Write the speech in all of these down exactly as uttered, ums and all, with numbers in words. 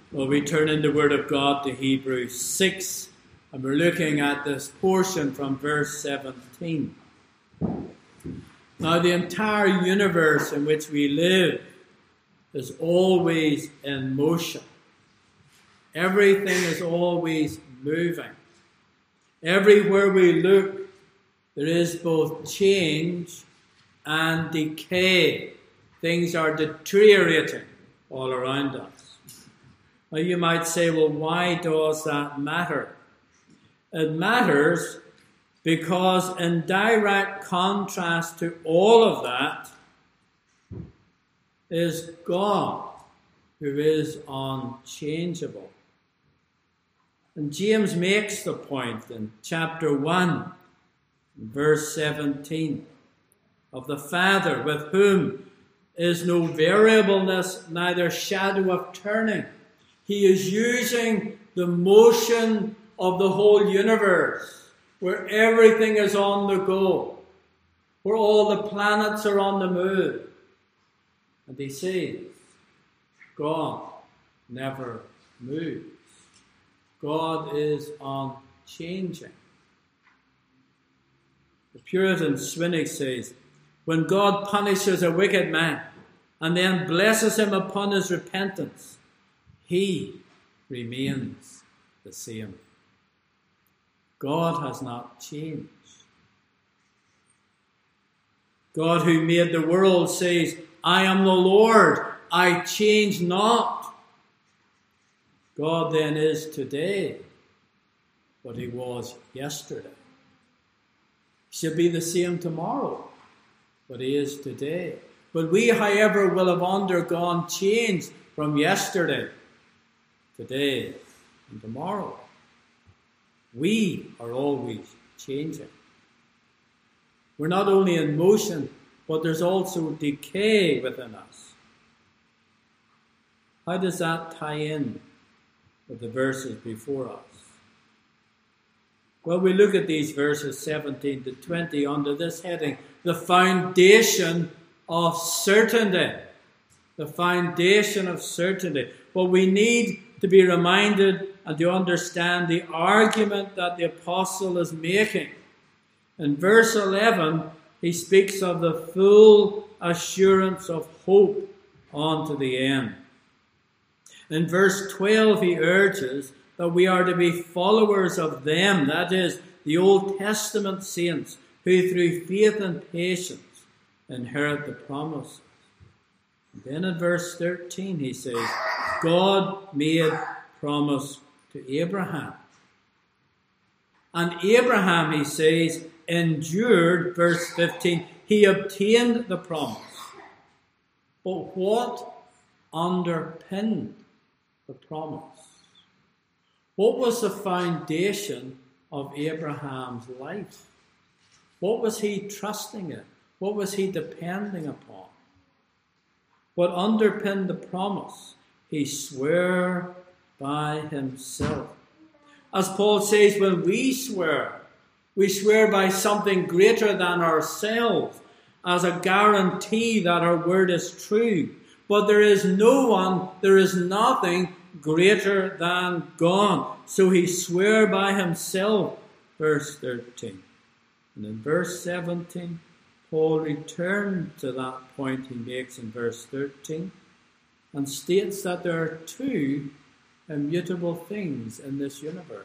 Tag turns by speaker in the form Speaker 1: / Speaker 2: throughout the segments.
Speaker 1: Well, we turn in the Word of God to Hebrews six, and we're looking at this portion from verse seventeen. Now, the entire universe in which we live is always in motion. Everything is always moving. Everywhere we look, there is both change and decay. Things are deteriorating all around us. Now you might say, well, why does that matter? It matters because in direct contrast to all of that is God, who is unchangeable. And James makes the point in chapter one, verse seventeen, of the Father, with whom is no variableness, neither shadow of turning. He is using the motion of the whole universe, where everything is on the go, where all the planets are on the move. And he says, God never moves. God is unchanging. The Puritan Swinnock says, when God punishes a wicked man and then blesses him upon his repentance, he remains the same. God has not changed. God, who made the world, says, I am the Lord, I change not. God then is today what he was yesterday. He shall be the same tomorrow, what he is today. But we, however, will have undergone change from yesterday, today, and tomorrow. We are always changing. We're not only in motion, but there's also decay within us. How does that tie in with the verses before us? Well, we look at these verses seventeen to twenty under this heading, the foundation of certainty. The foundation of certainty. But we need to be reminded and to understand the argument that the apostle is making. In verse eleven, he speaks of the full assurance of hope unto the end. In verse twelve, he urges that we are to be followers of them, that is, the Old Testament saints, who through faith and patience inherit the promises. And then in verse thirteen, he says, God made promise to Abraham. And Abraham, he says, endured, verse fifteen, he obtained the promise. But what underpinned the promise? What was the foundation of Abraham's life? What was he trusting in? What was he depending upon? What underpinned the promise? He swore by himself. As Paul says, when we swear, we swear by something greater than ourselves as a guarantee that our word is true. But there is no one, there is nothing greater than God. So he swore by himself, verse thirteen. And in verse seventeen, Paul returned to that point he makes in verse thirteen and states that there are two immutable things in this universe.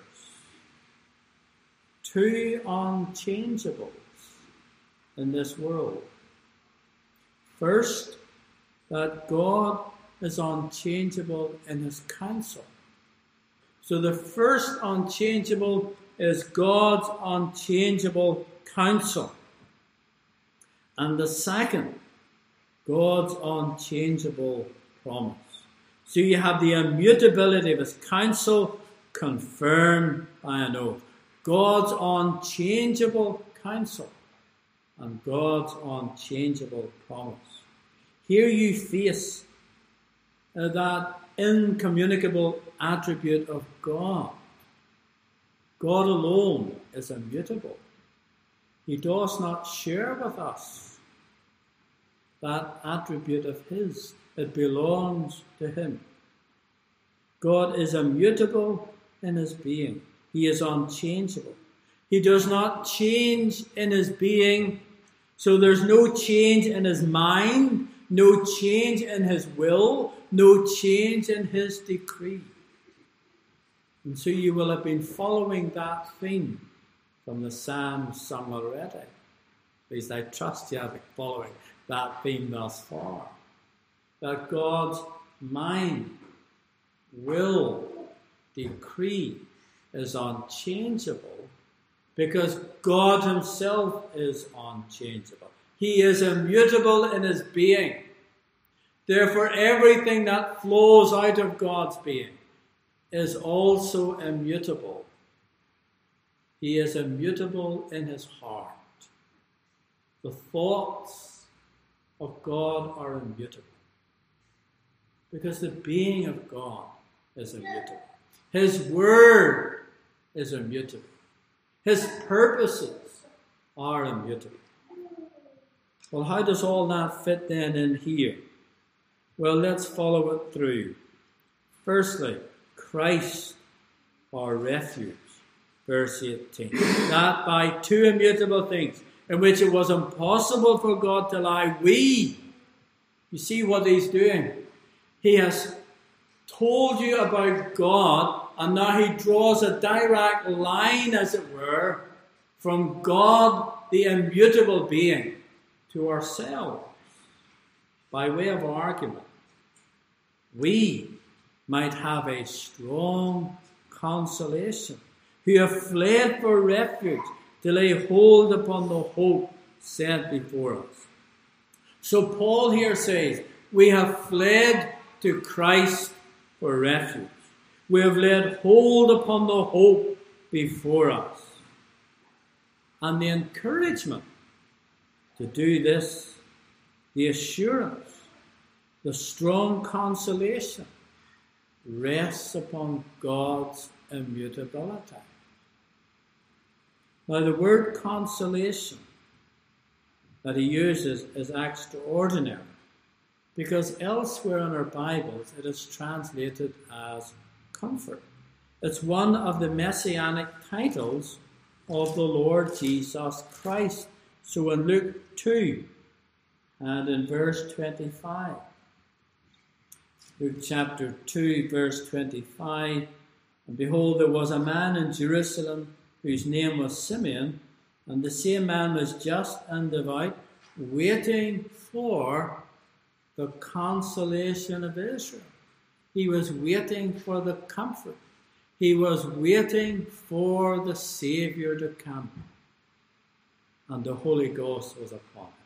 Speaker 1: Two unchangeables in this world. First, that God is unchangeable in his counsel. So the first unchangeable is God's unchangeable counsel. And the second, God's unchangeable promise. So you have the immutability of his counsel confirmed by an oath. God's unchangeable counsel and God's unchangeable promise. Here you face uh, that incommunicable attribute of God. God alone is immutable. He does not share with us that attribute of his. It belongs to him. God is immutable in his being. He is unchangeable. He does not change in his being, so there's no change in his mind, no change in his will, no change in his decree. And so you will have been following that theme from the Psalms sung already. At least I trust you have been following that theme thus far. That God's mind, will, decree is unchangeable because God himself is unchangeable. He is immutable in his being. Therefore, everything that flows out of God's being is also immutable. He is immutable in his heart. The thoughts of God are immutable because the being of God is immutable. His word is immutable. His purposes are immutable. Well, how does all that fit then in here? Well, let's follow it through. Firstly, Christ, our refuge. Verse eighteen. That by two immutable things, in which it was impossible for God to lie, we, you see what he's doing? He has told you about God, and now he draws a direct line, as it were, from God, the immutable being, to ourselves, by way of argument. We might have a strong consolation, who have fled for refuge to lay hold upon the hope set before us. So Paul here says, we have fled to Christ for refuge. We have laid hold upon the hope before us. And the encouragement to do this, the assurance, the strong consolation, rests upon God's immutability. Now, the word consolation that he uses is extraordinary, because elsewhere in our Bibles it is translated as comfort. It's one of the messianic titles of the Lord Jesus Christ. So in Luke two and in verse twenty-five, Luke chapter two, verse twenty-five, and behold, there was a man in Jerusalem whose name was Simeon, and the same man was just and devout, waiting for the consolation of Israel. He was waiting for the comfort. He was waiting for the Saviour to come. And the Holy Ghost was upon him.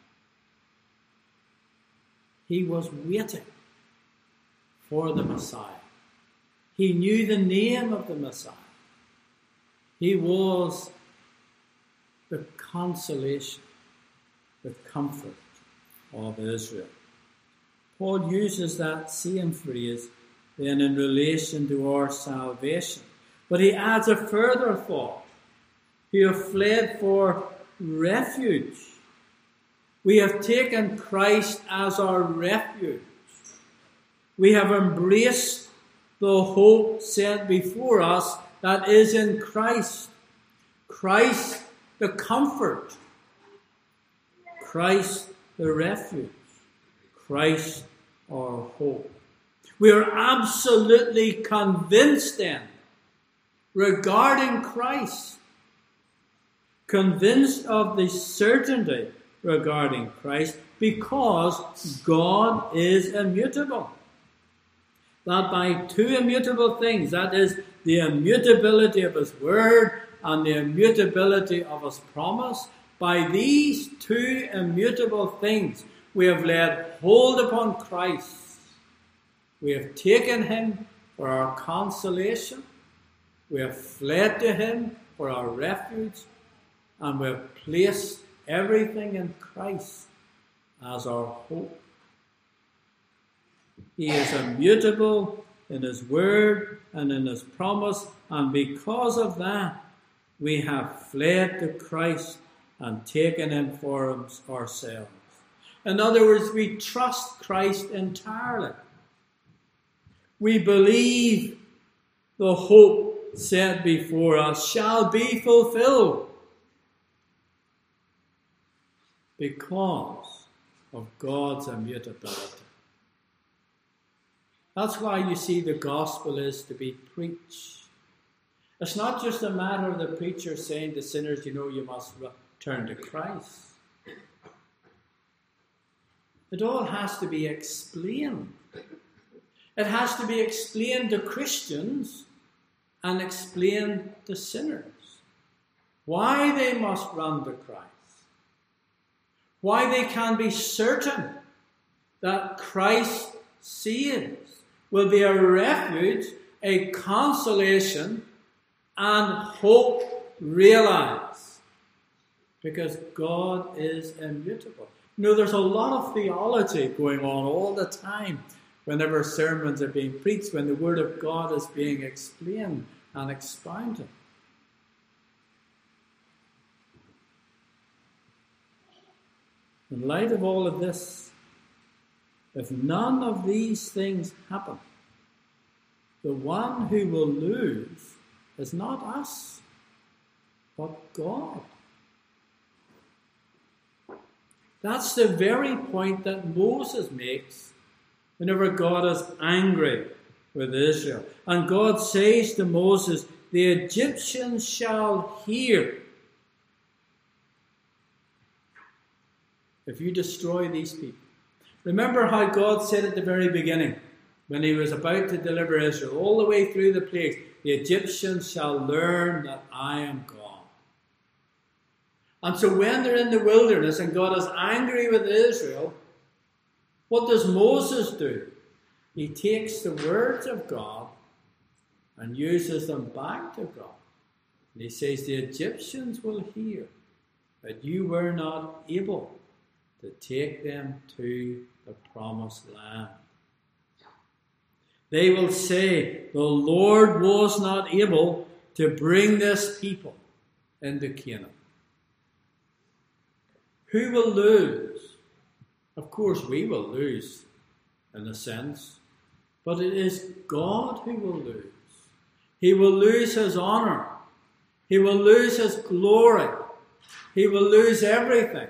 Speaker 1: He was waiting for the Messiah. He knew the name of the Messiah. He was the consolation, the comfort of Israel. Paul uses that same phrase then in relation to our salvation. But he adds a further thought. We have fled for refuge. We have taken Christ as our refuge. We have embraced the hope set before us that is in Christ. Christ the comfort. Christ the refuge. Christ our hope. We are absolutely convinced then regarding Christ. Convinced of the certainty regarding Christ because God is immutable. That by two immutable things, that is the immutability of his word and the immutability of his promise, by these two immutable things we have laid hold upon Christ. We have taken him for our consolation. We have fled to him for our refuge. And we have placed everything in Christ as our hope. He is immutable in his word and in his promise. And because of that, we have fled to Christ and taken him for ourselves. In other words, we trust Christ entirely. We believe the hope set before us shall be fulfilled because of God's immutability. That's why you see the gospel is to be preached. It's not just a matter of the preacher saying to sinners, you know, you must turn to Christ. It all has to be explained. It has to be explained to Christians and explained to sinners. Why they must run to Christ. Why they can be certain that Christ saves, will be a refuge, a consolation, and hope realized. Because God is immutable. You know, there's a lot of theology going on all the time whenever sermons are being preached, when the Word of God is being explained and expounded. In light of all of this, if none of these things happen, the one who will lose is not us, but God. That's the very point that Moses makes whenever God is angry with Israel. And God says to Moses, the Egyptians shall hear if you destroy these people. Remember how God said at the very beginning, when he was about to deliver Israel, all the way through the plagues, the Egyptians shall learn that I am God. And so when they're in the wilderness and God is angry with Israel, what does Moses do? He takes the words of God and uses them back to God. And he says, the Egyptians will hear that you were not able to take them to the promised land. They will say, the Lord was not able to bring this people into Canaan. Who will lose? Of course, we will lose, in a sense. But it is God who will lose. He will lose his honor. He will lose his glory. He will lose everything.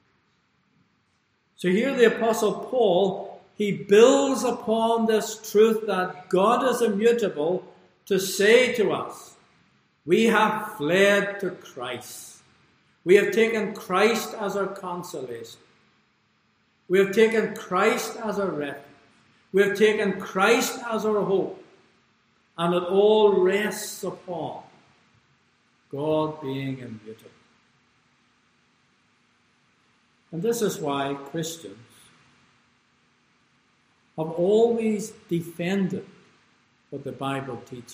Speaker 1: So here the Apostle Paul, he builds upon this truth that God is immutable to say to us, we have fled to Christ. We have taken Christ as our consolation. We have taken Christ as our refuge. We have taken Christ as our hope. And it all rests upon God being immutable. And this is why Christians have always defended what the Bible teaches.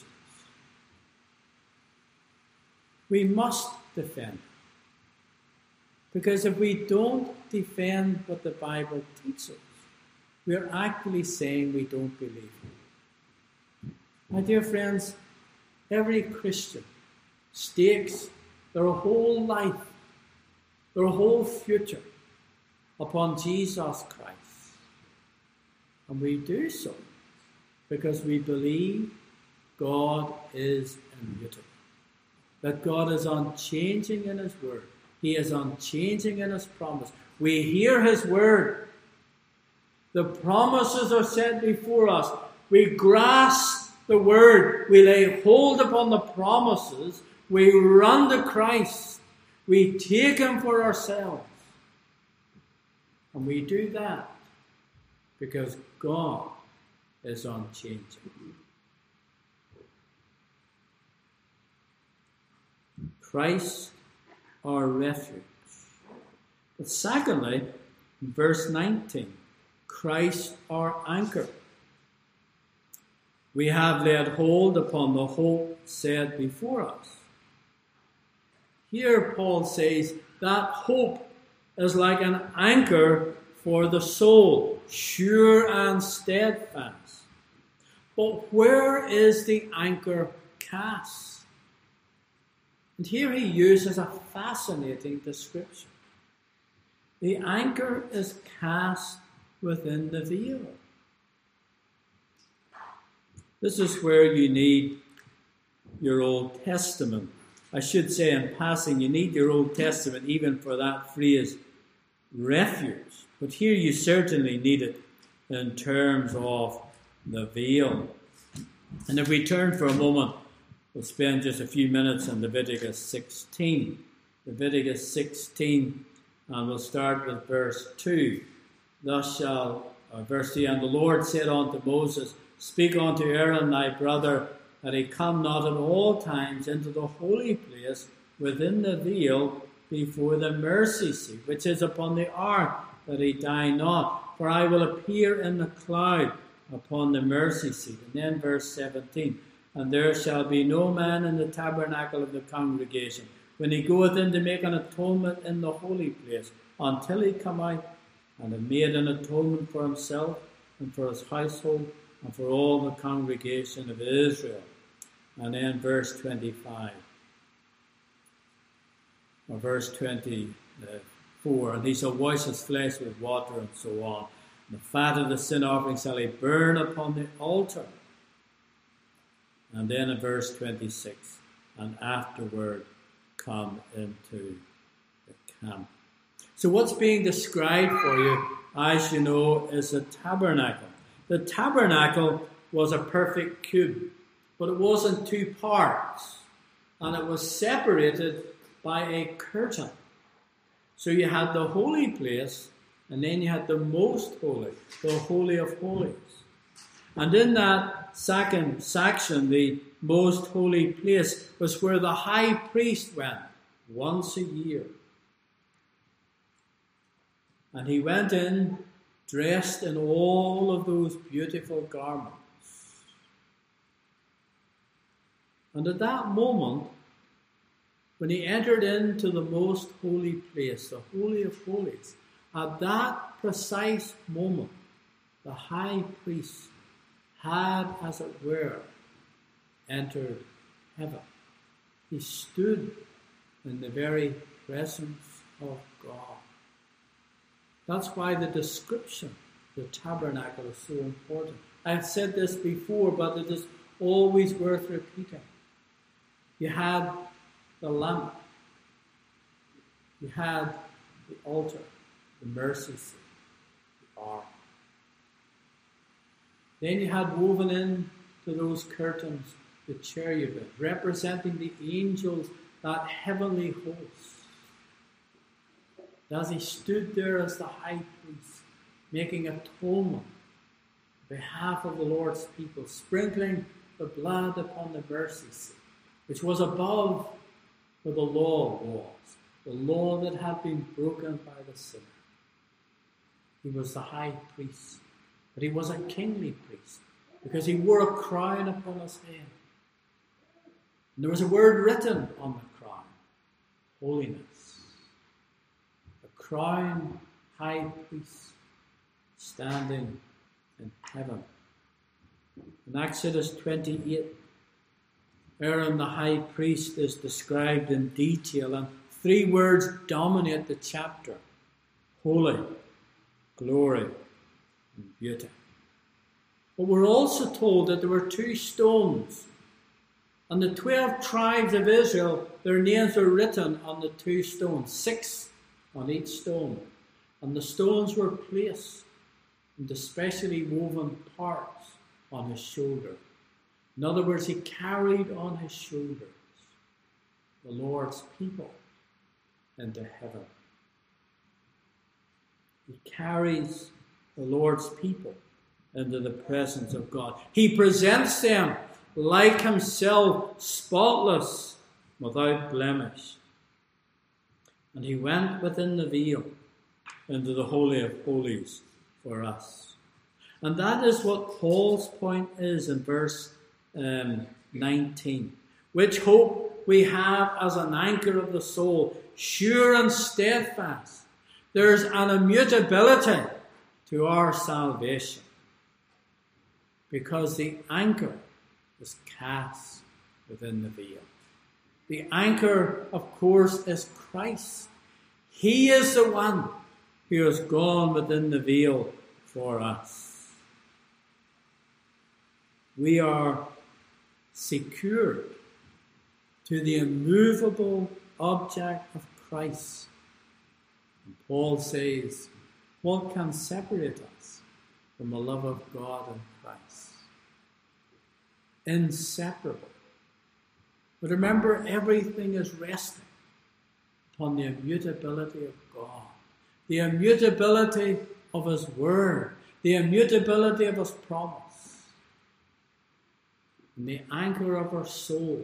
Speaker 1: We must defend it. Because if we don't defend what the Bible teaches, we are actually saying we don't believe it. My dear friends, every Christian stakes their whole life, their whole future upon Jesus Christ. And we do so because we believe God is immutable. That God is unchanging in his word. He is unchanging in his promise. We hear his word. The promises are set before us. We grasp the word. We lay hold upon the promises. We run to Christ. We take him for ourselves. And we do that because God is unchanging. Christ, our refuge. But secondly, in verse nineteen, Christ, our anchor. We have laid hold upon the hope set before us. Here Paul says that hope is like an anchor for the soul, sure and steadfast. But where is the anchor cast? And here he uses a fascinating description. The anchor is cast within the veil. This is where you need your Old Testament. I should say in passing, you need your Old Testament even for that phrase, refuge. But here you certainly need it in terms of the veil. And if we turn for a moment, we'll spend just a few minutes in Leviticus sixteen. Leviticus sixteen, and we'll start with verse two. Thus shall, uh, verse two, and the Lord said unto Moses, Speak unto Aaron thy brother, that he come not at all times into the holy place within the veil before the mercy seat, which is upon the ark, that he die not. For I will appear in the cloud upon the mercy seat. And then verse seventeen, And there shall be no man in the tabernacle of the congregation, when he goeth in to make an atonement in the holy place, until he come out and have made an atonement for himself and for his household and for all the congregation of Israel. And then verse twenty-five, or verse twenty-four, and he shall wash his flesh with water, and so on. And the fat of the sin offering shall he burn upon the altar. And then in verse twenty-six, and afterward come into the camp. So what's being described for you, as you know, is a tabernacle. The tabernacle was a perfect cube, but it was in two parts, and it was separated by a curtain. So you had the holy place, and then you had the most holy, the Holy of Holies. And in that second section, the most holy place was where the high priest went once a year. And he went in dressed in all of those beautiful garments. And at that moment, when he entered into the most holy place, the Holy of Holies, at that precise moment, the high priest had, as it were, entered heaven. He stood in the very presence of God. That's why the description of the tabernacle is so important. I've said this before, but it is always worth repeating. You had the lamp. You had the altar, the mercy seat, the ark. Then you had woven in to those curtains the cherubim, representing the angels, that heavenly host. As he stood there as the high priest, making atonement on behalf of the Lord's people, sprinkling the blood upon the mercy seat, which was above where the law was, the law that had been broken by the sinner. He was the high priest, but he was a kingly priest, because he wore a crown upon his head. And there was a word written on the crown, holiness. Crown high priest standing in heaven. In Exodus twenty-eight, Aaron the high priest is described in detail, and three words dominate the chapter: holy, glory, and beauty. But we're also told that there were two stones, and the twelve tribes of Israel, their names are written on the two stones, six on each stone. And the stones were placed in the specially woven parts on his shoulder. In other words, he carried on his shoulders the Lord's people into heaven. He carries the Lord's people into the presence of God. He presents them like himself, spotless, without blemish. And he went within the veil into the Holy of Holies for us. And that is what Paul's point is in verse um, nineteen. Which hope we have as an anchor of the soul, sure and steadfast. There's an immutability to our salvation, because the anchor is cast within the veil. The anchor, of course, is Christ. He is the one who has gone within the veil for us. We are secured to the immovable object of Christ. And Paul says, what can separate us from the love of God in Christ? Inseparable. But remember, everything is resting upon the immutability of God, the immutability of His Word, the immutability of His promise. And the anchor of our soul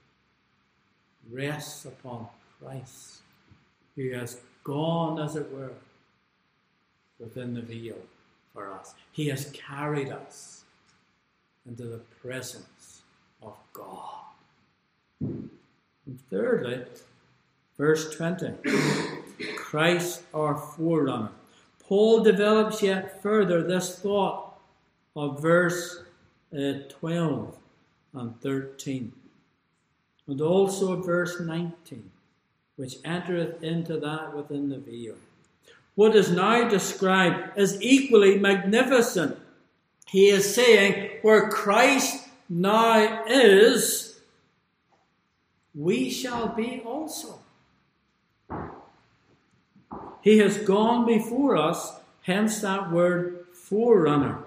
Speaker 1: rests upon Christ, who has gone, as it were, within the veil for us. He has carried us into the presence of God. And thirdly, verse twenty, Christ our forerunner. Paul develops yet further this thought of verse uh, twelve and thirteen, and also of verse nineteen, which entereth into that within the veil. What is now described is equally magnificent. He is saying, where Christ now is, we shall be also. He has gone before us, hence that word forerunner.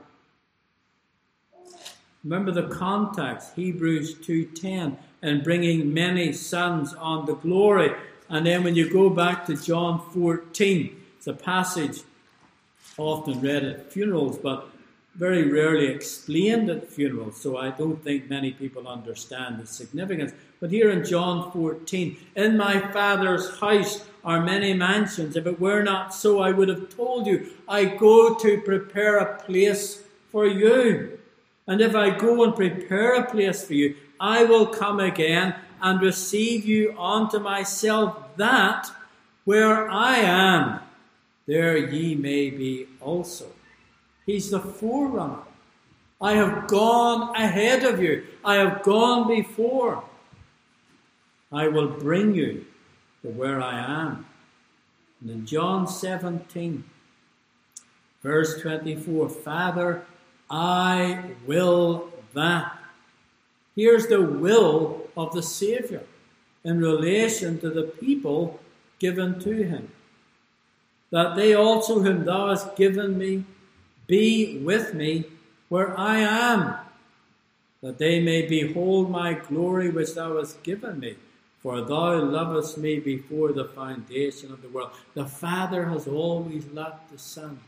Speaker 1: Remember the context, Hebrews two ten, and bringing many sons unto glory. And then when you go back to John fourteen, it's a passage often read at funerals, but very rarely explained at funerals, so I don't think many people understand its significance. But here in John fourteen, in my Father's house are many mansions. If it were not so, I would have told you, I go to prepare a place for you. And if I go and prepare a place for you, I will come again and receive you unto myself, that where I am, there ye may be also. He's the forerunner. I have gone ahead of you. I have gone before. I will bring you to where I am. And in John seventeen, verse twenty-four, Father, I will that. Here's the will of the Saviour in relation to the people given to him. That they also whom thou hast given me be with me where I am, that they may behold my glory which thou hast given me. For thou lovest me before the foundation of the world. The Father has always loved the Son.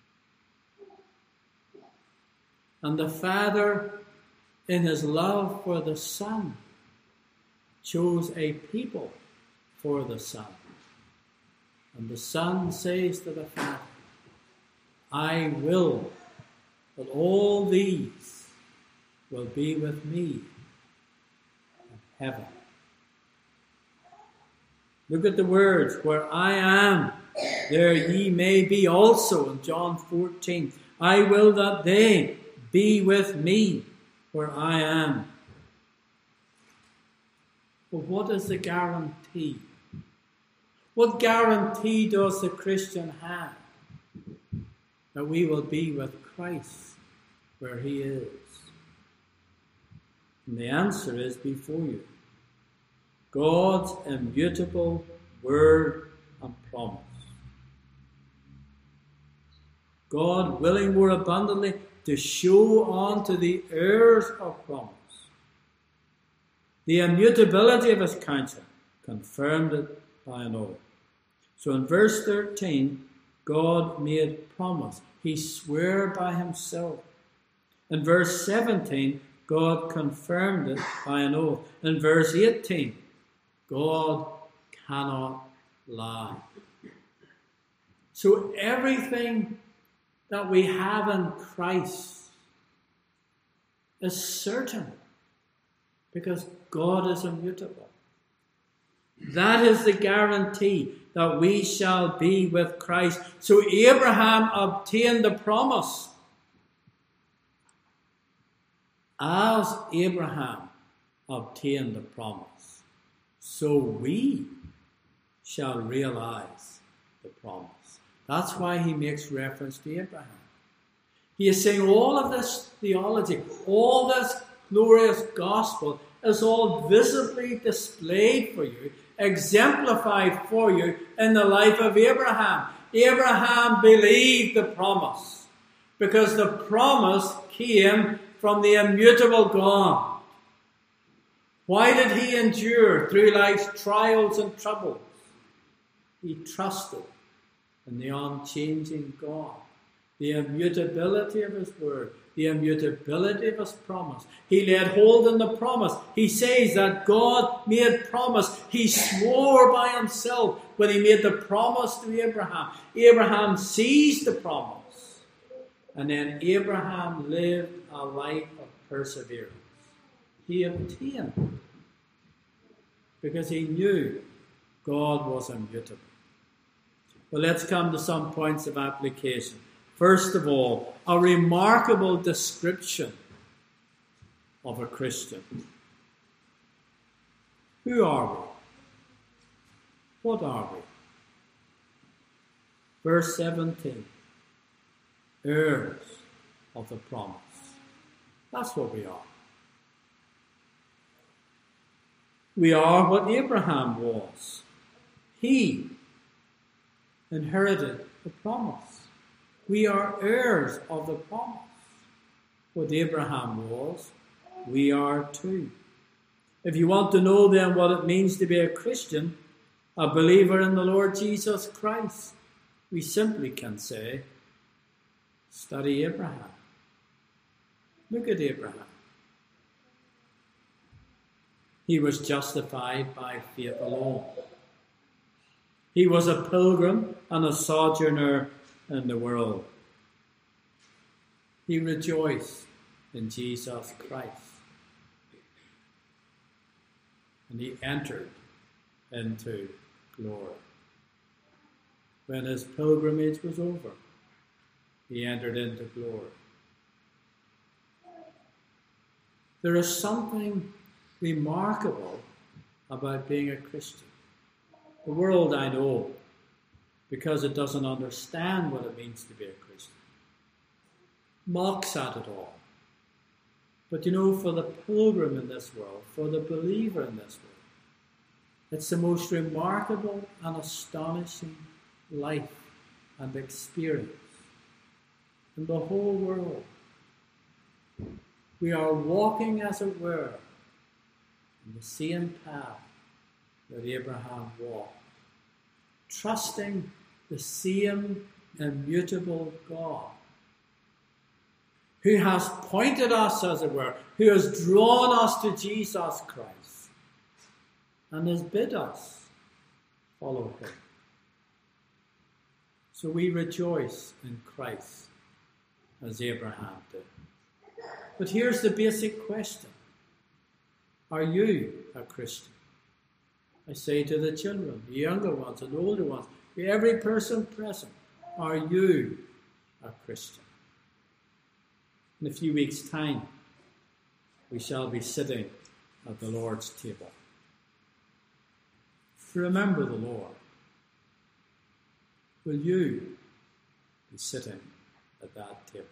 Speaker 1: And the Father, in his love for the Son, chose a people for the Son. And the Son says to the Father, I will that all these will be with me in heaven. Look at the words, where I am, there ye may be also, in John fourteen. I will that they be with me where I am. But what is the guarantee? What guarantee does the Christian have that we will be with Christ where he is? And the answer is before you. God's immutable word and promise. God willing more abundantly to show on to the heirs of promise the immutability of his counsel, confirmed it by an oath. So in verse thirteen, God made promise. He swore by himself. In verse seventeen, God confirmed it by an oath. In verse eighteen, God cannot lie. So everything that we have in Christ is certain because God is immutable. That is the guarantee that we shall be with Christ. So Abraham obtained the promise. As Abraham obtained the promise, so we shall realize the promise. That's why he makes reference to Abraham. He is saying all of this theology, all this glorious gospel is all visibly displayed for you, exemplified for you in the life of Abraham. Abraham believed the promise because the promise came from the immutable God. Why did he endure through life's trials and troubles? He trusted in the unchanging God, the immutability of his word, the immutability of his promise. He laid hold on the promise. He says that God made promise. He swore by himself when he made the promise to Abraham. Abraham seized the promise. And then Abraham lived a life of perseverance. He obtained because he knew God was immutable. Well, let's come to some points of application. First of all, a remarkable description of a Christian. Who are we? What are we? Verse seventeen. Heirs of the promise. That's what we are. We are what Abraham was. He inherited the promise. We are heirs of the promise. What Abraham was, we are too. If you want to know then what it means to be a Christian, a believer in the Lord Jesus Christ, we simply can say, study Abraham. Look at Abraham. He was justified by faith alone. He was a pilgrim and a sojourner in the world. He rejoiced in Jesus Christ. And he entered into glory. When his pilgrimage was over, he entered into glory. There is something remarkable about being a Christian. The world, I know, because it doesn't understand what it means to be a Christian, mocks at it all. But you know, for the pilgrim in this world, for the believer in this world, it's the most remarkable and astonishing life and experience in the whole world. We are walking, as it were, in the same path that Abraham walked, trusting the same immutable God who has pointed us, as it were, who has drawn us to Jesus Christ and has bid us follow him. So we rejoice in Christ as Abraham did. But here's the basic question. Are you a Christian? I say to the children, the younger ones and the older ones, to every person present, are you a Christian? In a few weeks' time, we shall be sitting at the Lord's table. To remember the Lord, will you be sitting at that table?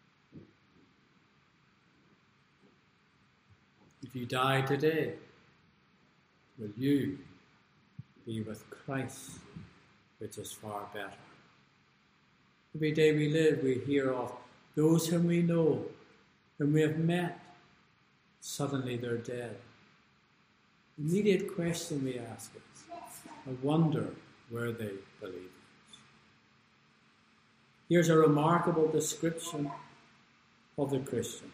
Speaker 1: If you die today, will you be with Christ, which is far better? Every day we live, we hear of those whom we know, whom we have met, suddenly they're dead. The immediate question we ask is, I wonder where they believed. Here's a remarkable description of the Christian.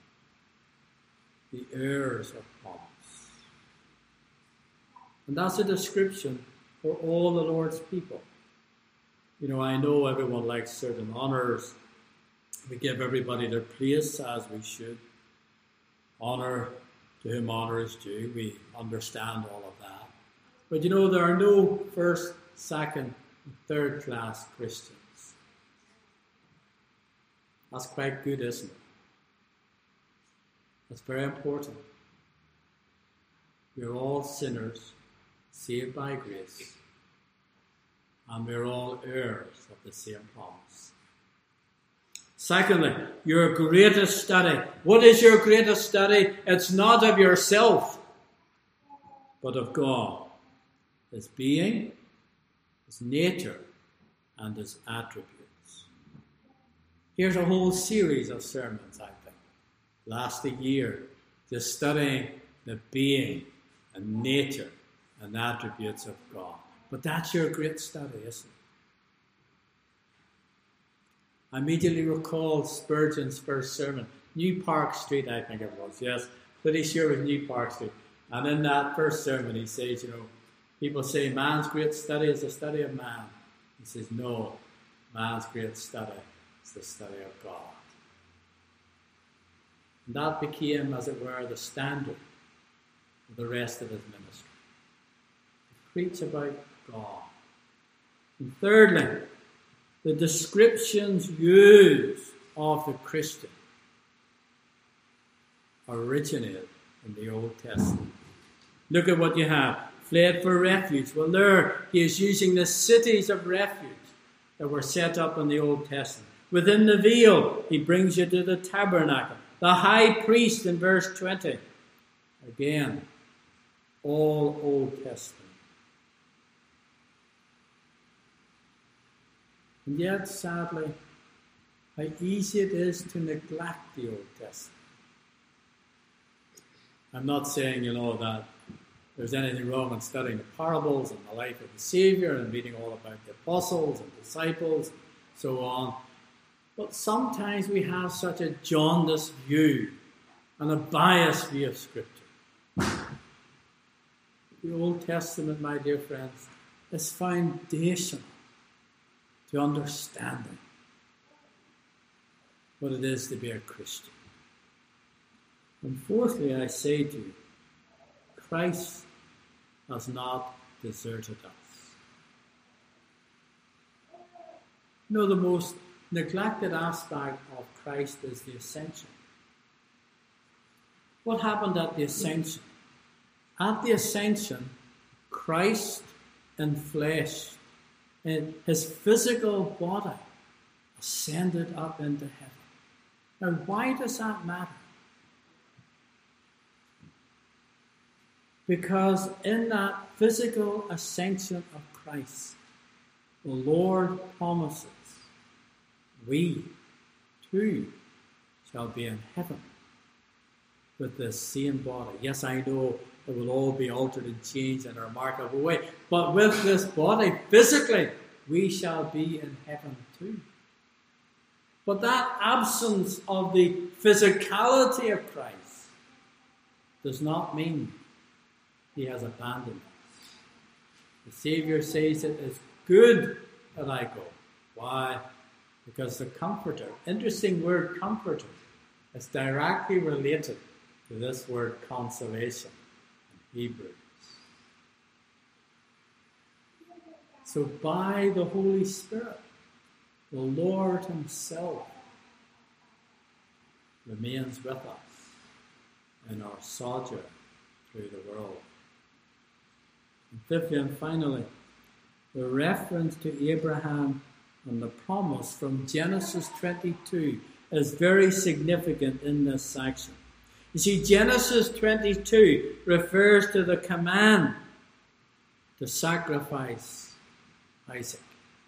Speaker 1: The heirs of promise. And that's a description for all the Lord's people. You know, I know everyone likes certain honours. We give everybody their place, as we should. Honour to whom honour is due. We understand all of that. But you know, there are no first, second, and third class Christians. That's quite good, isn't it? That's very important. We're all sinners, saved by grace, and we're all heirs of the same promise. Secondly, your greatest study. What is your greatest study? It's not of yourself, but of God, His being, His nature, and His attributes. Here's a whole series of sermons, I think, last a year, just studying the being and nature and attributes of God. But that's your great study, isn't it? I immediately recall Spurgeon's first sermon, New Park Street, I think it was, yes, pretty sure it was New Park Street. And in that first sermon, he says, you know, people say man's great study is the study of man. He says, no, man's great study is the study of God. And that became, as it were, the standard for the rest of his ministry. To preach about God. And thirdly, the descriptions used of the Christian originate in the Old Testament. Look at what you have. Fled for refuge. Well, there he is using the cities of refuge that were set up in the Old Testament. Within the veil, he brings you to the tabernacle. The high priest in verse twenty. Again, all Old Testament. And yet, sadly, how easy it is to neglect the Old Testament. I'm not saying, you know, that there's anything wrong in studying the parables and the life of the Saviour and reading all about the apostles and disciples and so on. But sometimes we have such a jaundiced view and a biased view of Scripture. The Old Testament, my dear friends, is foundational to understanding what it is to be a Christian. And fourthly, I say to you, Christ has not deserted us. You know, the most neglected aspect of Christ is the ascension. What happened at the ascension? At the ascension, Christ in flesh, in his physical body, ascended up into heaven. Now, why does that matter? Because in that physical ascension of Christ, the Lord promises we too shall be in heaven with this same body. Yes, I know it will all be altered and changed in a remarkable way, but with this body, physically, we shall be in heaven too. But that absence of the physicality of Christ does not mean he has abandoned us. The Saviour says it is good that I go. Why? Because the Comforter, interesting word comforter, is directly related to this word consolation in Hebrews. So by the Holy Spirit, the Lord himself remains with us in our sojourn through the world. And fifthly and finally, the reference to Abraham and the promise from Genesis twenty-two is very significant in this section. You see, Genesis twenty-two refers to the command to sacrifice Isaac.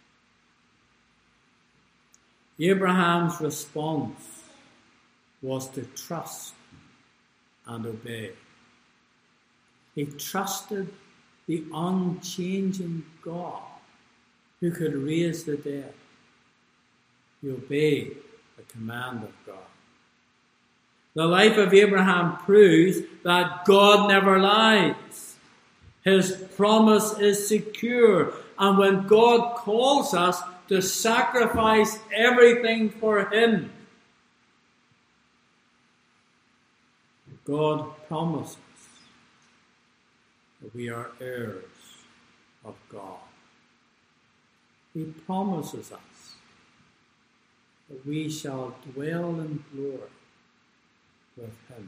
Speaker 1: Abraham's response was to trust and obey. He trusted the unchanging God who could raise the dead. He obeyed the command of God. The life of Abraham proves that God never lies. His promise is secure. And when God calls us to sacrifice everything for him, God promises that we are heirs of God. He promises us that we shall dwell in glory with him.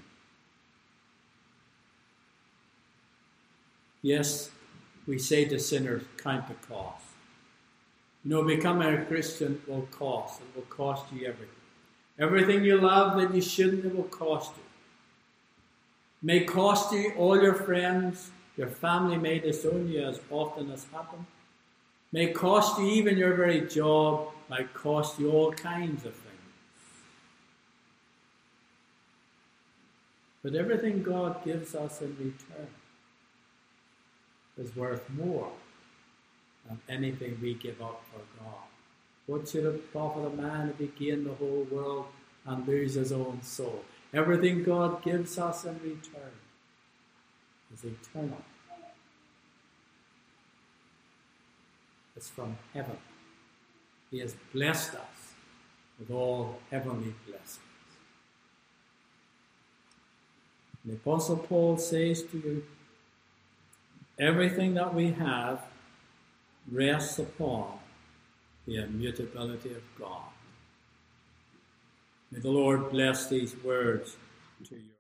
Speaker 1: Yes, we say to sinners, count the cost. You know, becoming a Christian will cost. It will cost you everything. Everything you love that you shouldn't, it will cost you. It may cost you all your friends. Your family may disown you, as often has happened. It may cost you even your very job. It might cost you all kinds of things. But everything God gives us in return is worth more than anything we give up for God. What should it profit a man if he gain the whole world and lose his own soul? Everything God gives us in return is eternal. It's from heaven. He has blessed us with all heavenly blessings. The Apostle Paul says to you, everything that we have rests upon the immutability of God. May the Lord bless these words to you.